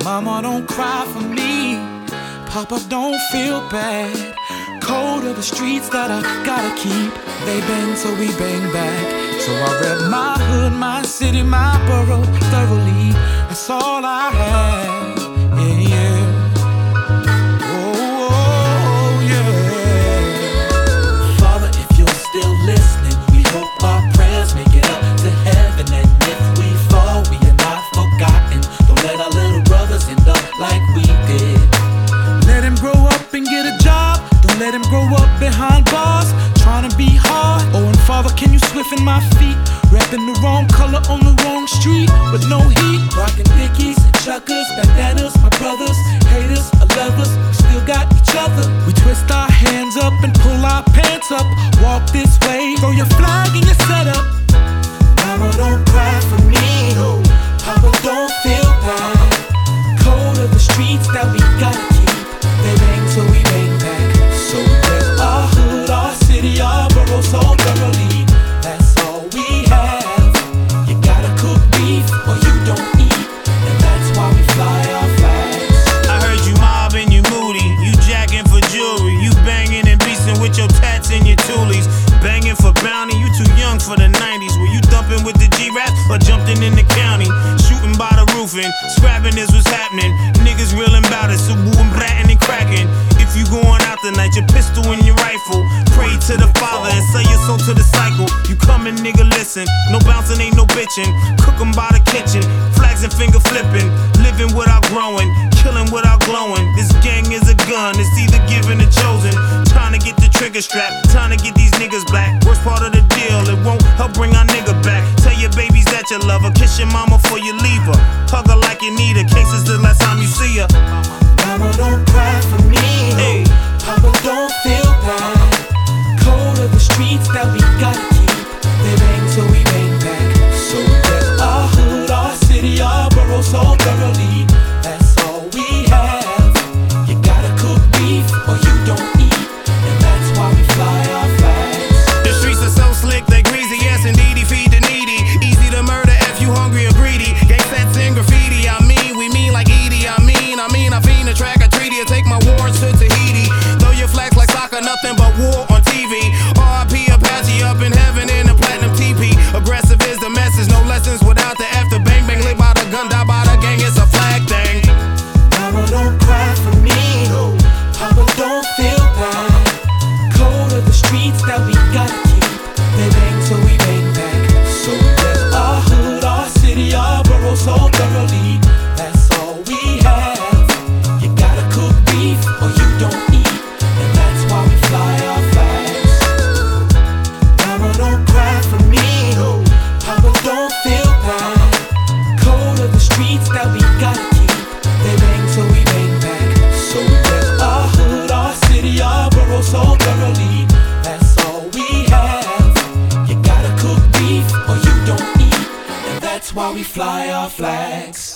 Mama, don't cry for me. Papa, don't feel bad. Code of the streets that I gotta keep. They bang, so we bang back. So I rep my hood, my city, my borough thoroughly. That's all I have. Yeah, yeah. Let him grow up behind bars, trying to be hard. Oh, and Father, can you swiffen my feet? Rapping the wrong color on the wrong street with no heat. Rockin' Dickies and Chuckers, bandanas, my brothers, haters, or lovers, we still got each other. We twist our hands up and pull our pants up. Walk this way, throw your flag and your setup. Mama, don't cry for me. Papa, don't feel bad. Code of the streets that we gotta keep. They bang, so we bang back. So we rep our hood, our city, our borough so thoroughly. That's all we have. You gotta cook beef or you don't eat, and that's why we fly our flags. I heard you mobbing, you moody, you jacking for jewelry, you banging and beasting with your tats and your toolies, banging for bounty. You too young for the 90s. Were you thumping with the G-Rap or jumping in the county? Shooting by the roofing, scrapping is what's happening. Niggas reeling bout it, so wooing, blatting and cracking. If you going out tonight, your pistol and your rifle. Pray to the Father and say your soul to the cycle. You coming, nigga, listen. No bouncing, ain't no bitching. Cook 'em by the kitchen. Flags and finger flipping. Living without growing. Killing without glowing. This gang is a gun. It's either given or chosen. Trying to get the trigger strap. Trying to get these niggas black. Worst part of the deal, it won't help bring our nigga back. Tell your babies that you love her. Kiss your mama before you leave her. Hug her like you need her. Case it's the last time you see her. Mama, don't cry for me. Hey. Papa, don't feel bad. Code of the streets that we gotta keep. They bang, so we bang back. So we rep our hood, our city, our borough so thoroughly. That's all we have. You gotta cook beef or you don't eat, and that's why we fly our flags. The streets are so slick, they greasy, yes indeedy, feed the needy. Easy to murder if you hungry or greedy. Gang sets and graffiti, we mean like Edie. I fiend a track, a treaty, or take my warrants to Tahiti. Throw your flags like soccer, nothing but war on TV. R.I.P. Apache up in heaven in a platinum TP. Aggressive is the message, no lessons without the after bang bang. Live by the gun, die by the gang, it's a flag thing. Mama, don't cry for me. Papa, don't feel bad. Code of the streets that we gotta keep. They bang, so we bang back. So we rep our hood, our city, our borough so thoroughly. That's all we have. You gotta cook beef or you don't eat, and that's why we fly our flags. Mama, don't cry for me. Papa, don't feel bad. Code of the streets that we gotta keep. They bang, so we bang back. So we rep our hood, our city, our borough so thoroughly. That's all we have. You gotta cook beef or you don't eat, and that's why we fly our flags.